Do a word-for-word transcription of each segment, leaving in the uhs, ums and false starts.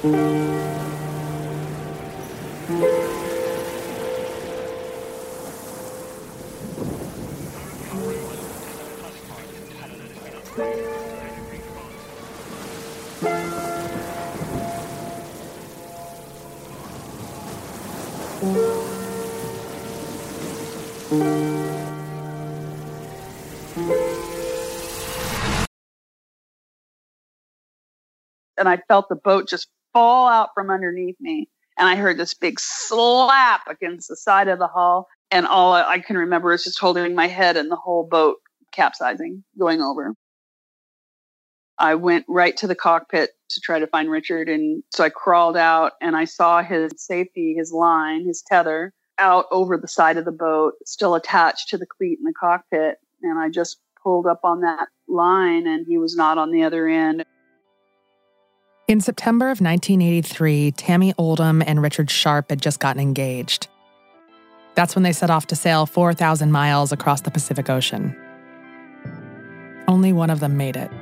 And I felt the boat just fall out from underneath me. And I heard this big slap against the side of the hull. And all I can remember is just holding my head and the whole boat capsizing, going over. I went right to the cockpit to try to find Richard. And so I crawled out and I saw his safety, his line, his tether out over the side of the boat, still attached to the cleat in the cockpit. And I just pulled up on that line and he was not on the other end. In September of nineteen eighty-three, Tammy Oldham and Richard Sharp had just gotten engaged. That's when they set off to sail four thousand miles across the Pacific Ocean. Only one of them made it.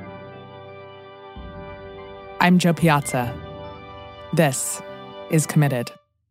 I'm Jo Piazza. This is Committed.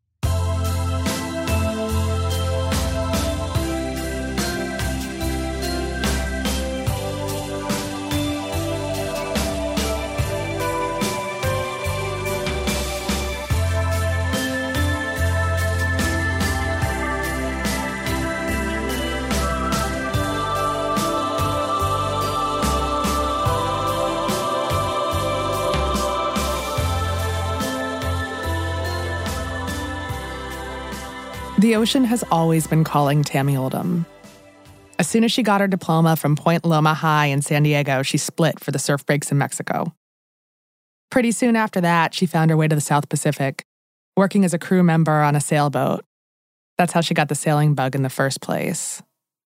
The ocean has always been calling Tammy Oldham. As soon as she got her diploma from Point Loma High in San Diego, she split for the surf breaks in Mexico. Pretty soon after that, she found her way to the South Pacific, working as a crew member on a sailboat. That's how she got the sailing bug in the first place.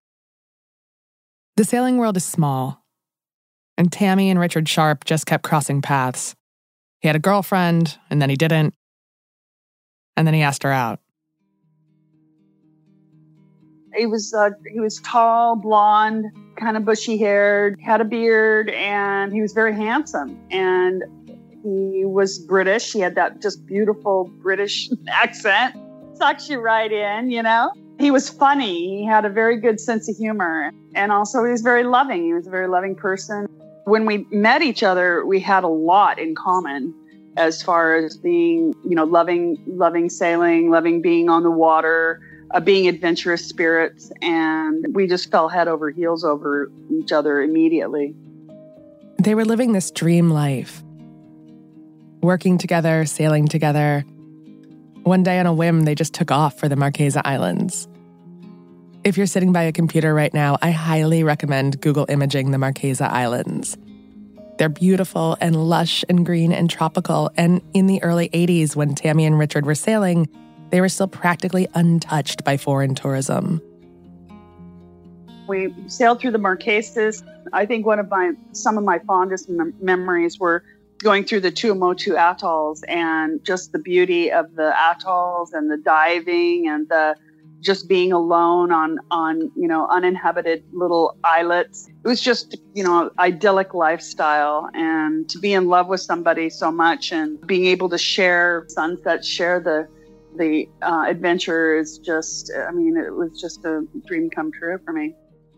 The sailing world is small, and Tammy and Richard Sharp just kept crossing paths. He had a girlfriend, and then he didn't, and then he asked her out. He was uh, he was tall, blonde, kind of bushy-haired, had a beard, and he was very handsome. And he was British. He had that just beautiful British accent. Sucks you right in, you know? He was funny. He had a very good sense of humor. And also he was very loving. He was a very loving person. When we met each other, we had a lot in common as far as being, you know, loving, loving sailing, loving being on the water, Uh, being adventurous spirits, and we just fell head over heels over each other immediately. They were living this dream life. Working together, sailing together. One day on a whim, they just took off for the Marquesa Islands. If you're sitting by a computer right now, I highly recommend Google imaging the Marquesa Islands. They're beautiful and lush and green and tropical, and in the early eighties, when Tammy and Richard were sailing, they were still practically untouched by foreign tourism. We sailed through the Marquesas. I think one of my, some of my fondest mem- memories were going through the Tuamotu atolls and just the beauty of the atolls and the diving and the just being alone on, on, you know, uninhabited little islets. It was just, you know, idyllic lifestyle, and to be in love with somebody so much and being able to share sunsets, share the The uh, adventure is just, I mean, it was just a dream come true for me.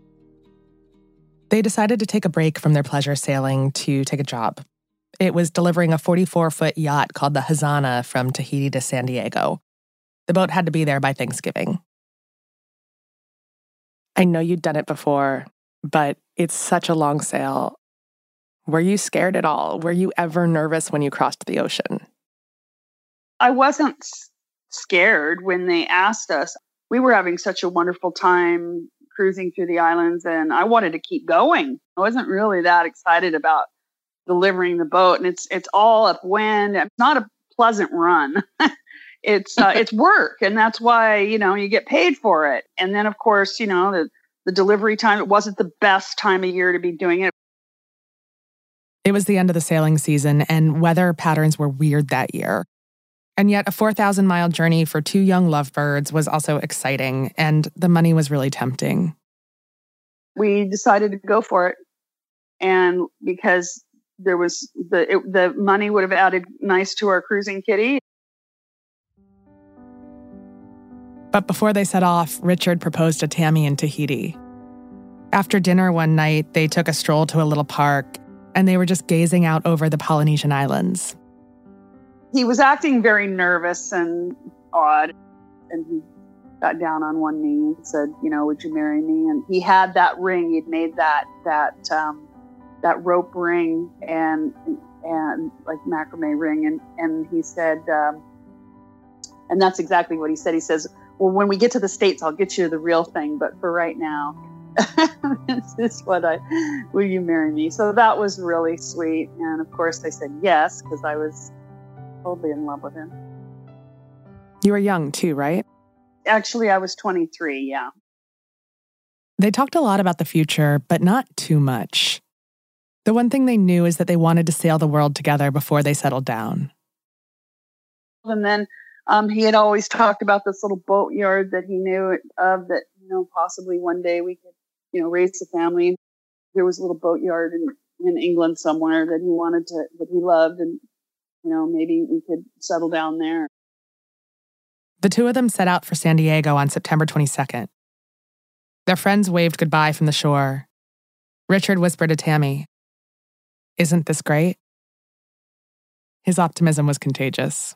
They decided to take a break from their pleasure sailing to take a job. It was delivering a forty-four-foot yacht called the Hazana from Tahiti to San Diego. The boat had to be there by Thanksgiving. I know you'd done it before, but it's such a long sail. Were you scared at all? Were you ever nervous when you crossed the ocean? I wasn't scared when they asked us. We were having such a wonderful time cruising through the islands, and I wanted to keep going. I wasn't really that excited about delivering the boat, and it's it's all upwind. It's not a pleasant run. it's uh, it's work, and that's why, you know, you get paid for it. And then, of course, you know, the the delivery time, it wasn't the best time of year to be doing it. It was the end of the sailing season, and weather patterns were weird that year. And yet a four thousand mile journey for two young lovebirds was also exciting, and the money was really tempting. We decided to go for it. And because there was the it, the money would have added nice to our cruising kitty. But before they set off, Richard proposed to Tammy in Tahiti. After dinner one night, they took a stroll to a little park, and they were just gazing out over the Polynesian islands. He was acting very nervous and odd, and he got down on one knee and said, you know, would you marry me? And he had that ring. He'd made that that um, that rope ring and and like macrame ring, and and he said, um, and that's exactly what he said. He says, well, when we get to the States, I'll get you the real thing, but for right now, this is what I, will you marry me? So that was really sweet. And of course I said yes, because I was totally in love with him. You were young too, right? Actually, I was twenty-three, yeah. They talked a lot about the future, but not too much. The one thing they knew is that they wanted to sail the world together before they settled down. And then um, he had always talked about this little boatyard that he knew of that, you know, possibly one day we could, you know, raise a family. There was a little boatyard in, in England somewhere that he wanted to, that he loved, and, you know, maybe we could settle down there. The two of them set out for San Diego on September twenty-second. Their friends waved goodbye from the shore. Richard whispered to Tammy, "Isn't this great?" His optimism was contagious.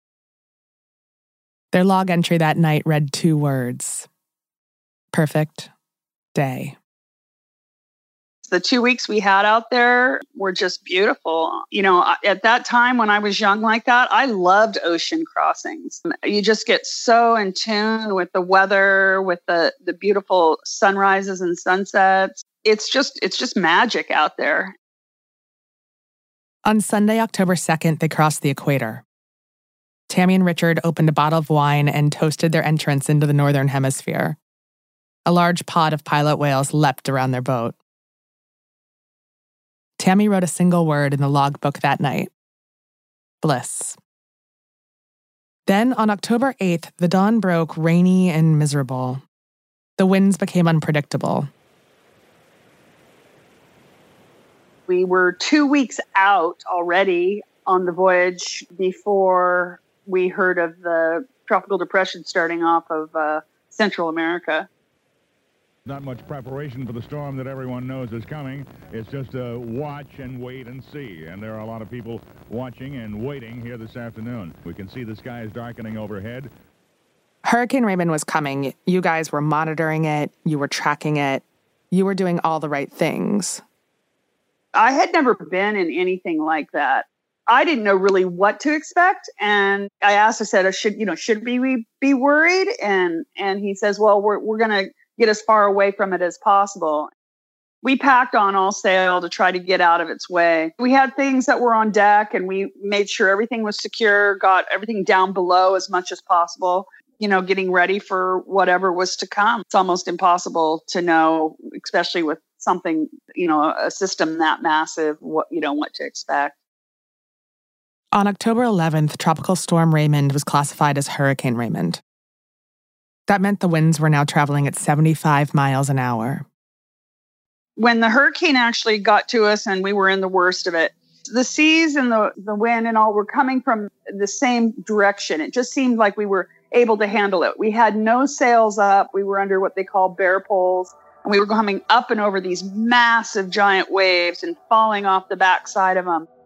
Their log entry that night read two words: perfect day. The two weeks we had out there were just beautiful. You know, at that time when I was young like that, I loved ocean crossings. You just get so in tune with the weather, with the, the beautiful sunrises and sunsets. It's just, it's just magic out there. On Sunday, October second, they crossed the equator. Tammy and Richard opened a bottle of wine and toasted their entrance into the Northern Hemisphere. A large pod of pilot whales leapt around their boat. Tammy wrote a single word in the logbook that night: bliss. Then, on October eighth, the dawn broke rainy and miserable. The winds became unpredictable. We were two weeks out already on the voyage before we heard of the tropical depression starting off of uh, Central America. Not much preparation for the storm that everyone knows is coming. It's just a watch and wait and see. And there are a lot of people watching and waiting here this afternoon. We can see the sky is darkening overhead. Hurricane Raymond was coming. You guys were monitoring it. You were tracking it. You were doing all the right things. I had never been in anything like that. I didn't know really what to expect. And I asked, I said, should, you know, should we be worried? And, and he says, well, we're, we're going to get as far away from it as possible. We packed on all sail to try to get out of its way. We had things that were on deck, and we made sure everything was secure, got everything down below as much as possible, you know, getting ready for whatever was to come. It's almost impossible to know, especially with something, you know, a system that massive, what, you know, what to expect. On October eleventh, Tropical Storm Raymond was classified as Hurricane Raymond. That meant the winds were now traveling at seventy-five miles an hour. When the hurricane actually got to us and we were in the worst of it, the seas and the, the wind and all were coming from the same direction. It just seemed like we were able to handle it. We had no sails up. We were under what they call bear poles, and we were coming up and over these massive giant waves and falling off the backside of them.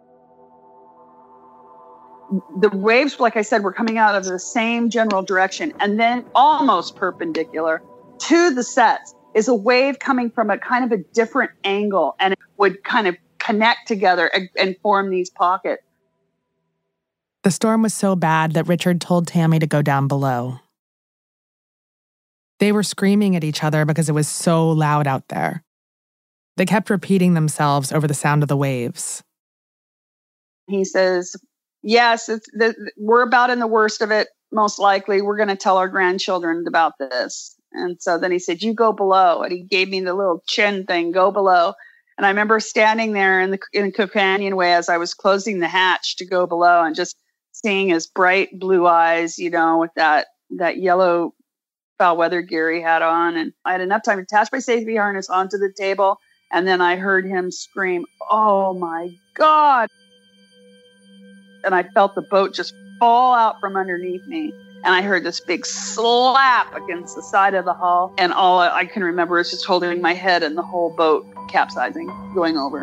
The waves, like I said, were coming out of the same general direction, and then almost perpendicular to the sets is a wave coming from a kind of a different angle, and it would kind of connect together and, and form these pockets. The storm was so bad that Richard told Tammy to go down below. They were screaming at each other because it was so loud out there. They kept repeating themselves over the sound of the waves. He says, yes, it's the, we're about in the worst of it, most likely. We're going to tell our grandchildren about this. And so then he said, you go below. And he gave me the little chin thing, go below. And I remember standing there in the, in the companionway as I was closing the hatch to go below and just seeing his bright blue eyes, you know, with that, that yellow foul weather gear he had on. And I had enough time to attach my safety harness onto the table. And then I heard him scream, oh my God. And I felt the boat just fall out from underneath me. And I heard this big slap against the side of the hull. And all I can remember is just holding my head and the whole boat capsizing, going over.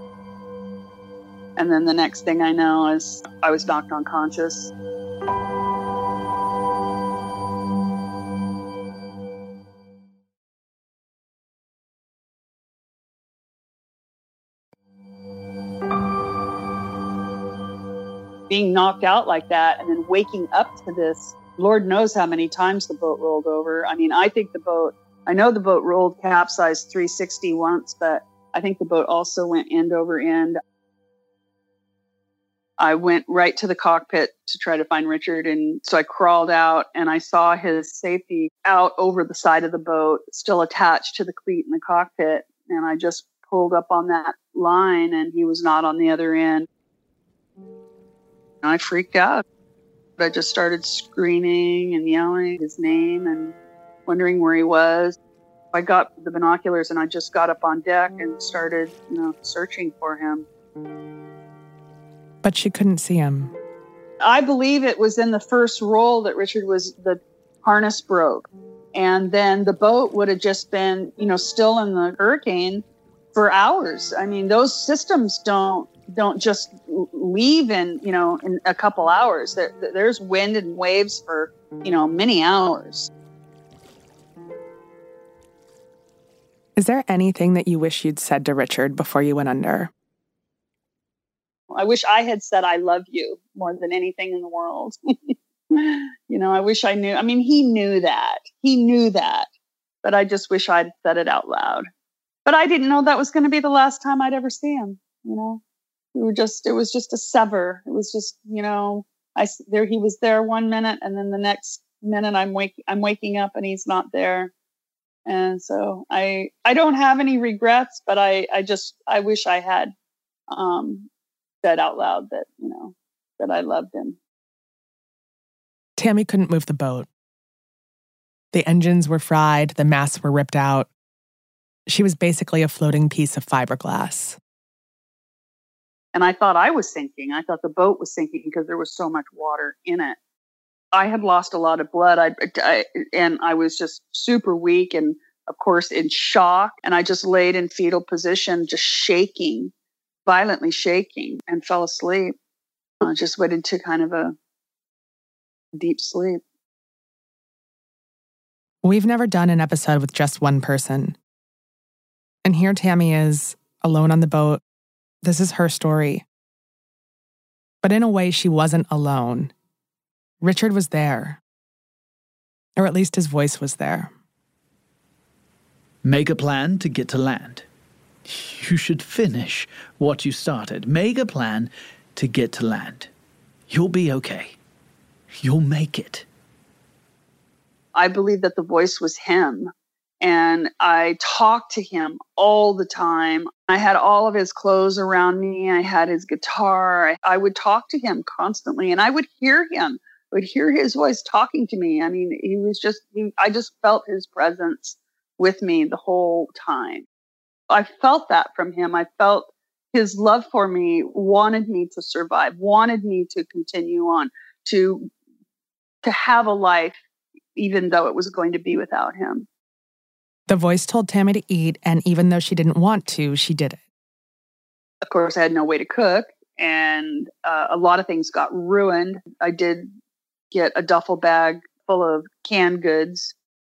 And then the next thing I know is I was knocked unconscious. Being knocked out like that and then waking up to this, Lord knows how many times the boat rolled over. I mean, I think the boat, I know the boat rolled capsized three sixty once, but I think the boat also went end over end. I went right to the cockpit to try to find Richard. And so I crawled out and I saw his safety out over the side of the boat, still attached to the cleat in the cockpit. And I just pulled up on that line and he was not on the other end. I freaked out. I just started screaming and yelling his name and wondering where he was. I got the binoculars and I just got up on deck and started, you know, searching for him. But she couldn't see him. I believe it was in the first roll that Richard was, the harness broke. And then the boat would have just been, you know, still in the hurricane for hours. I mean, those systems don't don't just leave in, you know, in a couple hours. There, there's wind and waves for, you know, many hours. Is there anything that you wish you'd said to Richard before you went under? I wish I had said, I love you more than anything in the world. You know, I wish I knew. I mean, he knew that. He knew that. But I just wish I'd said it out loud. But I didn't know that was going to be the last time I'd ever see him, you know. We were just, it was just a sever. It was just, you know, I, there, he was there one minute and then the next minute I'm waking, I'm waking up and he's not there. And so I, I don't have any regrets, but I, I just, I wish I had, um, said out loud that, you know, that I loved him. Tammy couldn't move the boat. The engines were fried, the masts were ripped out. She was basically a floating piece of fiberglass. And I thought I was sinking. I thought the boat was sinking because there was so much water in it. I had lost a lot of blood, I, I, and I was just super weak and, of course, in shock. And I just laid in fetal position, just shaking, violently shaking, and fell asleep. I just went into kind of a deep sleep. We've never done an episode with just one person. And here Tammy is, alone on the boat. This is her story. But in a way, she wasn't alone. Richard was there. Or at least his voice was there. Make a plan to get to land. You should finish what you started. Make a plan to get to land. You'll be okay. You'll make it. I believe that the voice was him. And I talked to him all the time. I had all of his clothes around me. I had his guitar. I, I would talk to him constantly and I would hear him. I would hear his voice talking to me. I mean, he was just, he, I just felt his presence with me the whole time. I felt that from him. I felt his love for me, wanted me to survive, wanted me to continue on, to, to have a life, even though it was going to be without him. The voice told Tammy to eat, and even though she didn't want to, she did it. Of course, I had no way to cook, and uh, a lot of things got ruined. I did get a duffel bag full of canned goods.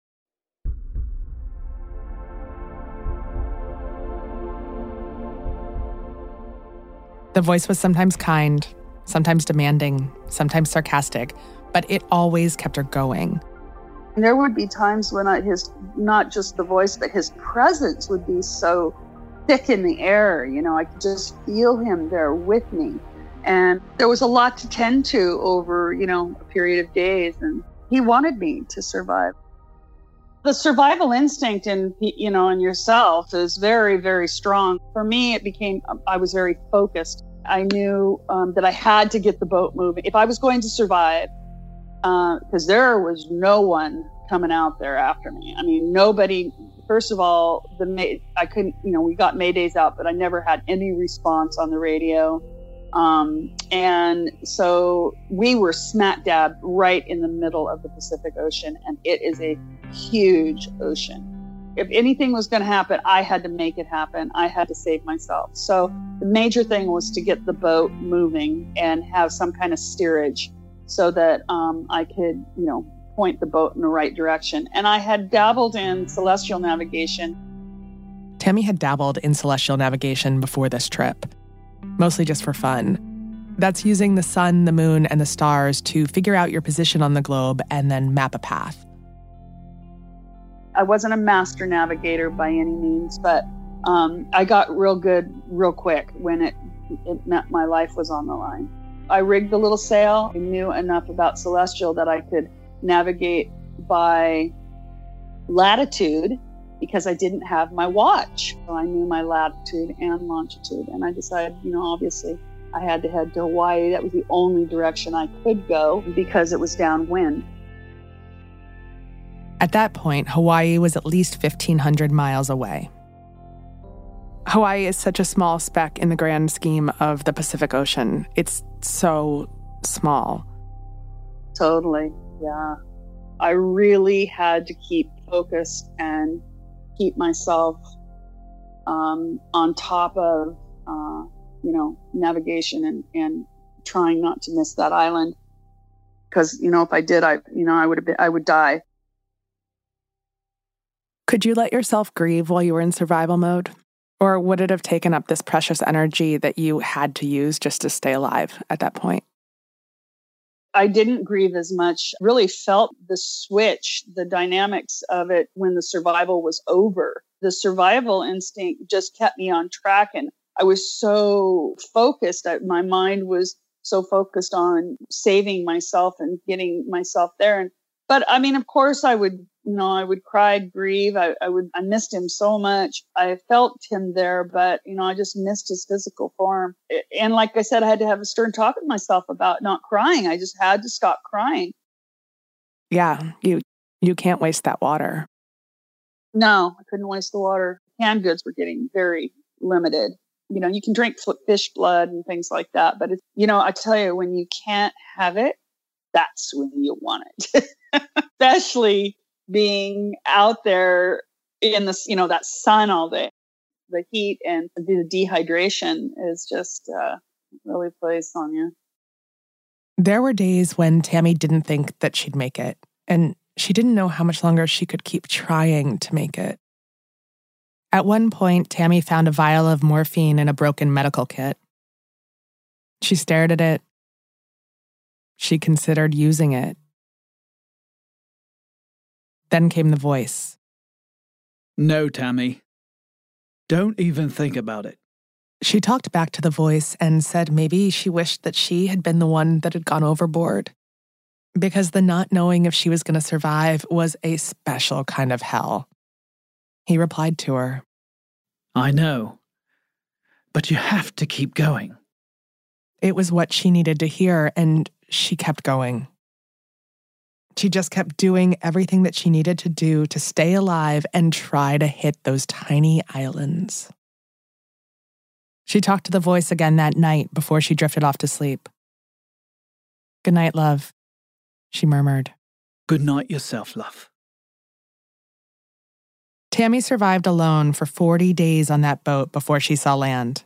The voice was sometimes kind, sometimes demanding, sometimes sarcastic, but it always kept her going. There would be times when I, his, not just the voice, but his presence would be so thick in the air. You know, I could just feel him there with me. And there was a lot to tend to over, you know, a period of days. And he wanted me to survive. The survival instinct in, you know, in yourself is very, very strong. For me, it became, I was very focused. I knew um, that I had to get the boat moving. If I was going to survive, because uh, there was no one coming out there after me. I mean, nobody First of all, the May, I couldn't, you know, we got Maydays out, but I never had any response on the radio. Um, and so we were smack dab right in the middle of the Pacific Ocean, and it is a huge ocean. If anything was going to happen, I had to make it happen. I had to save myself. So the major thing was to get the boat moving and have some kind of steerage so that um, I could, you know, point the boat in the right direction. And I had dabbled in celestial navigation. Tammy had dabbled in celestial navigation before this trip, mostly just for fun. That's using the sun, the moon, and the stars to figure out your position on the globe and then map a path. I wasn't a master navigator by any means, but um, I got real good real quick when it, it meant my life was on the line. I rigged the little sail. I knew enough about celestial that I could navigate by latitude because I didn't have my watch. So I knew my latitude and longitude. And I decided, you know, obviously I had to head to Hawaii. That was the only direction I could go because it was downwind. At that point, Hawaii was at least fifteen hundred miles away. Hawaii is such a small speck in the grand scheme of the Pacific Ocean. It's so small. Totally, yeah. I really had to keep focused and keep myself um, on top of, uh, you know, navigation and, and trying not to miss that island. Because, you know, if I did, I, you know, I would have been, I would die. Could you let yourself grieve while you were in survival mode? Or would it have taken up this precious energy that you had to use just to stay alive at that point? I didn't grieve as much, really felt the switch, the dynamics of it when the survival was over. The survival instinct just kept me on track, and I was so focused. I, my mind was so focused on saving myself and getting myself there. And But I mean, of course, I would, you know, I would cry, grieve. I, I would, I missed him so much. I felt him there, but, you know, I just missed his physical form. And like I said, I had to have a stern talk with myself about not crying. I just had to stop crying. Yeah, you, you can't waste that water. No, I couldn't waste the water. Canned goods were getting very limited. You know, you can drink fish blood and things like that, but it's, you know, I tell you, when you can't have it, that's when you want it. Especially being out there in this, you know, that sun all day. The heat and the dehydration is just uh, really plays on you. There were days when Tammy didn't think that she'd make it, and she didn't know how much longer she could keep trying to make it. At one point, Tammy found a vial of morphine in a broken medical kit. She stared at it. She considered using it. Then came the voice. No, Tammy. Don't even think about it. She talked back to the voice and said maybe she wished that she had been the one that had gone overboard, because the not knowing if she was going to survive was a special kind of hell. He replied to her. I know, but you have to keep going. It was what she needed to hear, and she kept going. She just kept doing everything that she needed to do to stay alive and try to hit those tiny islands. She talked to the voice again that night before she drifted off to sleep. Good night, love, she murmured. Good night yourself, love. Tammy survived alone for forty days on that boat before she saw land.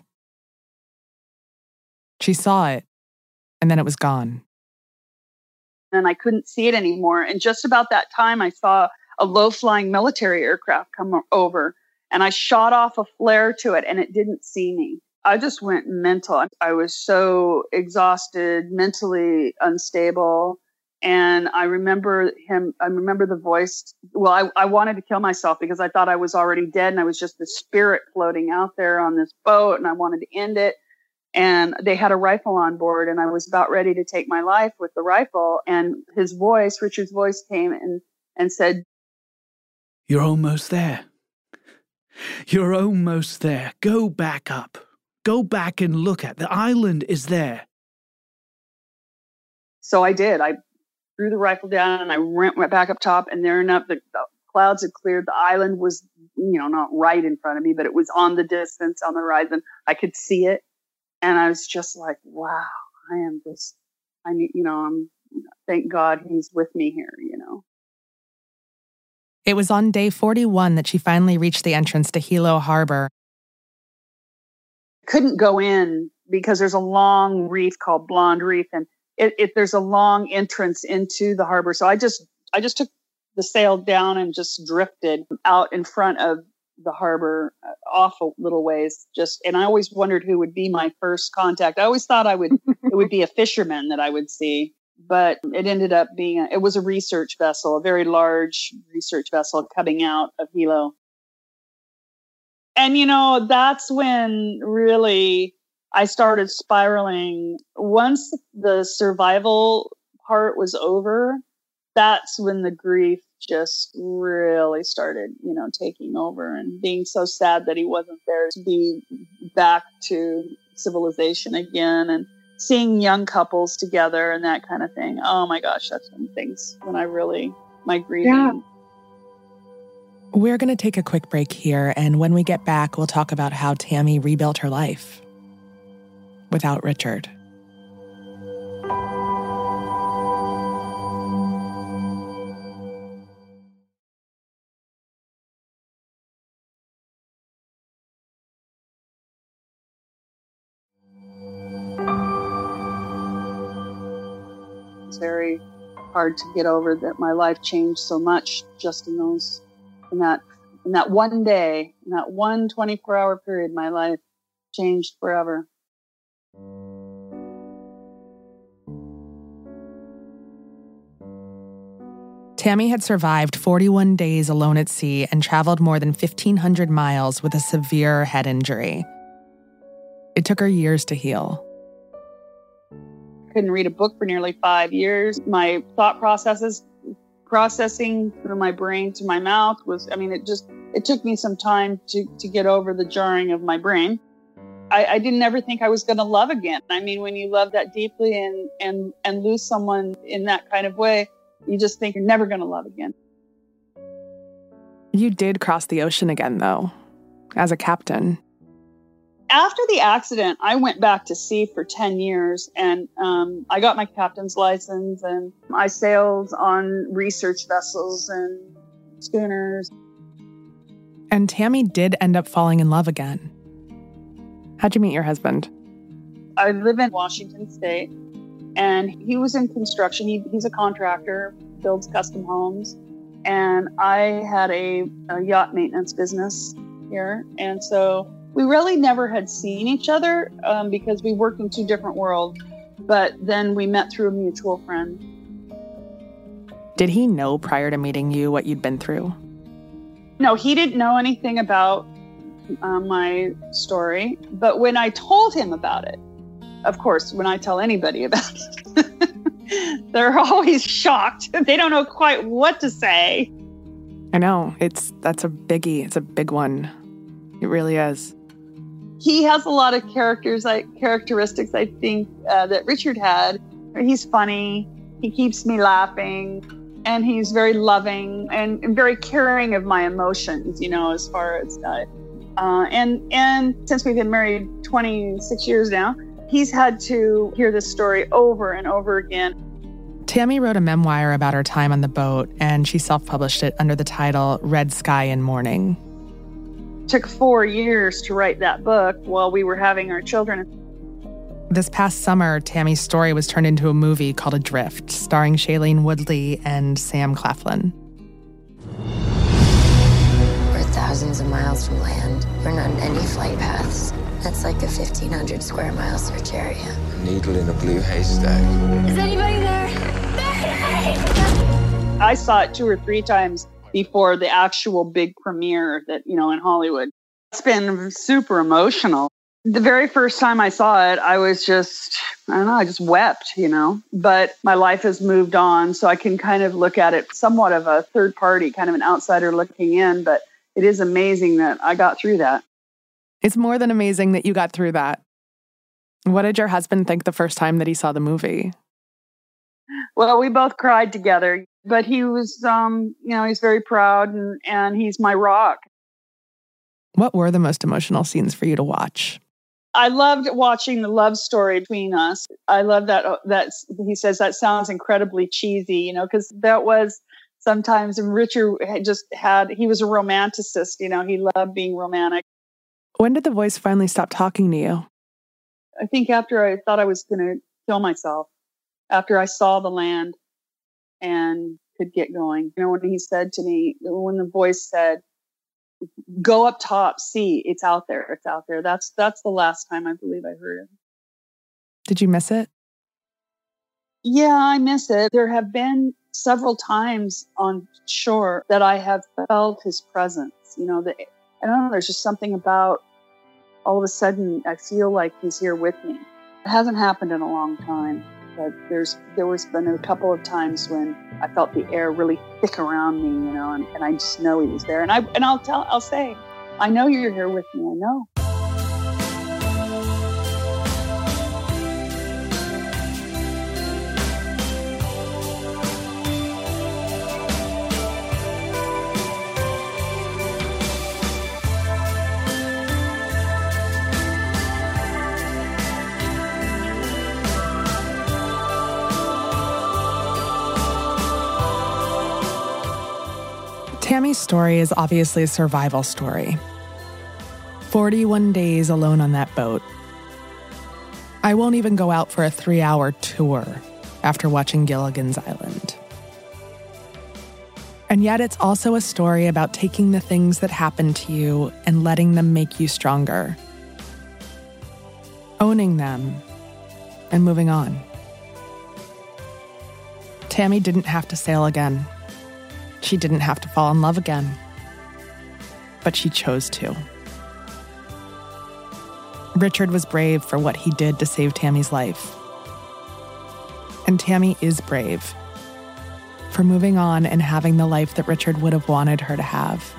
She saw it, and then it was gone. And I couldn't see it anymore. And just about that time, I saw a low-flying military aircraft come over, and I shot off a flare to it, and it didn't see me. I just went mental. I was so exhausted, mentally unstable. And I remember him, I remember the voice. Well, I, I wanted to kill myself because I thought I was already dead, and I was just the spirit floating out there on this boat, and I wanted to end it. And they had a rifle on board, and I was about ready to take my life with the rifle. And his voice, Richard's voice, came and, and said, You're almost there. You're almost there. Go back up. Go back and look at the island is there. So I did. I threw the rifle down and I went, went back up top, and there enough, the, the clouds had cleared. The island was, you know, not right in front of me, but it was on the distance, on the horizon. I could see it. And I was just like, wow, I am just, I need, you know, I'm, thank God he's with me here, you know. It was on day forty-one that she finally reached the entrance to Hilo Harbor. Couldn't go in because there's a long reef called Blonde Reef, and it, it there's a long entrance into the harbor. So I just I just took the sail down and just drifted out in front of the harbor, uh, off a little ways. Just and I always wondered who would be my first contact. I always thought I would it would be a fisherman that I would see, but it ended up being a, it was a research vessel, a very large research vessel coming out of Hilo. And, you know, that's when really I started spiraling. Once the survival part was over, that's when the grief just really started, you know, taking over, and being so sad that he wasn't there to be back to civilization again, and seeing young couples together and that kind of thing. Oh my gosh, that's when things, when I really, my grieving. Yeah. We're going to take a quick break here, and when we get back, we'll talk about how Tammy rebuilt her life without Richard. It's very hard to get over that my life changed so much just in those In that, in that one day, in that one twenty-four hour period, my life changed forever. Tammy had survived forty-one days alone at sea and traveled more than fifteen hundred miles with a severe head injury. It took her years to heal. Couldn't read a book for nearly five years. My thought processes processing through my brain to my mouth was, I mean, it just, it took me some time to, to get over the jarring of my brain. I, I didn't ever think I was going to love again. I mean, when you love that deeply and, and, and lose someone in that kind of way, you just think you're never going to love again. You did cross the ocean again, though, as a captain. After the accident, I went back to sea for ten years, and um, I got my captain's license, and I sailed on research vessels and schooners. And Tammy did end up falling in love again. How'd you meet your husband? I live in Washington State, and he was in construction. He, he's a contractor, builds custom homes, and I had a, a yacht maintenance business here, and so we really never had seen each other um, because we worked in two different worlds, but then we met through a mutual friend. Did he know prior to meeting you what you'd been through? No, he didn't know anything about uh, my story, but when I told him about it, of course, when I tell anybody about it, they're always shocked. They don't know quite what to say. I know, it's that's a biggie. It's a big one. It really is. He has a lot of characters, like characteristics, I think, uh, that Richard had. He's funny. He keeps me laughing, and he's very loving and, and very caring of my emotions. You know, as far as uh, uh, and and since we've been married twenty-six years now, he's had to hear this story over and over again. Tammy wrote a memoir about her time on the boat, and she self-published it under the title Red Sky and Morning. Took four years to write that book while we were having our children. This past summer, Tammy's story was turned into a movie called Adrift, starring Shailene Woodley and Sam Claflin. We're thousands of miles from land. We're not in any flight paths. That's like a fifteen hundred square mile search area. A needle in a blue haystack. Is anybody there? Mayday! I saw it two or three times before the actual big premiere that, you know, in Hollywood. It's been super emotional. The very first time I saw it, I was just, I don't know, I just wept, you know, but my life has moved on. So I can kind of look at it somewhat of a third party, kind of an outsider looking in, but it is amazing that I got through that. It's more than amazing that you got through that. What did your husband think the first time that he saw the movie? Well, we both cried together. But he was, um, you know, he's very proud, and, and he's my rock. What were the most emotional scenes for you to watch? I loved watching the love story between us. I love that, that he says that sounds incredibly cheesy, you know, because that was sometimes, and Richard had just had, he was a romanticist, you know, he loved being romantic. When did the voice finally stop talking to you? I think after I thought I was going to kill myself, after I saw the land and could get going. You know, when he said to me, when the voice said, go up top, see, it's out there, it's out there. That's that's the last time I believe I heard it. Did you miss it? Yeah, I miss it. There have been several times on shore that I have felt his presence. You know, that I don't know, there's just something about all of a sudden I feel like he's here with me. It hasn't happened in a long time. But there's there was been a couple of times when I felt the air really thick around me, you know, and, and I just know he was there. And I and I'll tell I'll say, I know you're here with me. I know. Tammy's story is obviously a survival story. forty-one days alone on that boat. I won't even go out for a three-hour tour after watching Gilligan's Island. And yet it's also a story about taking the things that happen to you and letting them make you stronger. Owning them and moving on. Tammy didn't have to sail again. She didn't have to fall in love again, but she chose to. Richard was brave for what he did to save Tammy's life. And Tammy is brave for moving on and having the life that Richard would have wanted her to have.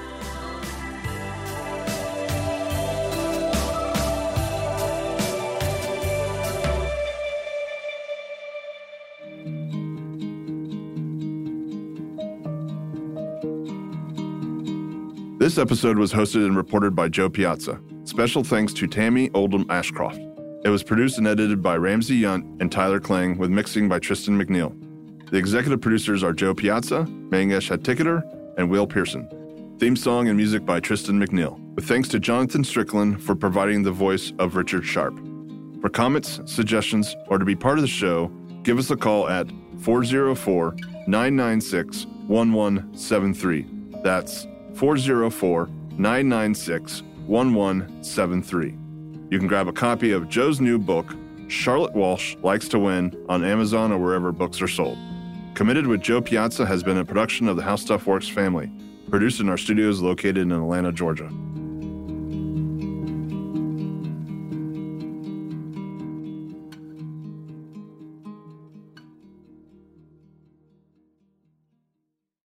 This episode was hosted and reported by Joe Piazza. Special thanks to Tammy Oldham Ashcroft. It was produced and edited by Ramsey Yunt and Tyler Klang, with mixing by Tristan McNeil. The executive producers are Joe Piazza, Mangesh Hattikudur, and Will Pearson. Theme song and music by Tristan McNeil, with thanks to Jonathan Strickland for providing the voice of Richard Sharp. For comments, suggestions, or to be part of the show, give us a call at four oh four, nine nine six, one one seven three. That's four oh four, nine nine six, one one seven three. You can grab a copy of Joe's new book, Charlotte Walsh Likes to Win, on Amazon or wherever books are sold. Committed with Joe Piazza has been a production of the How Stuff Works family, produced in our studios located in Atlanta, Georgia.